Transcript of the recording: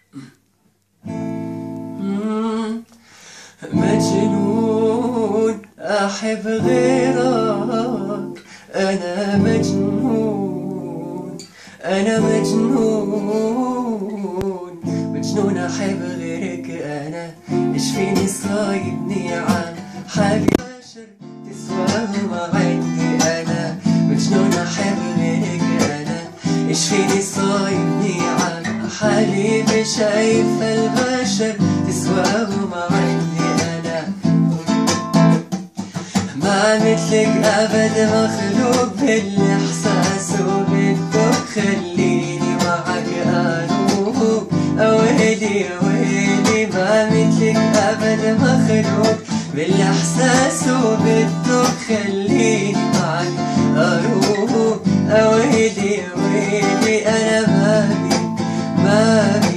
مجنون أحب غيرك، أنا مجنون، أنا مجنون، مجنون أحب غيرك أنا. إيش فيني صايبني عن حالي بشر تسواهم عندي أنا. مجنون أحب غيرك أنا. إيش فيني صايبني عن حالي بشايف البشر تسواهم عندي أنا. ما مثلك أبد مخلوق بالإحساس وبالذوق، خليني معك أروق أويلي ويلي. ما مثلك أبد مخلوق بالإحساس وبالذوق، خليني معك أروق أويلي ويلي. أنا ما بي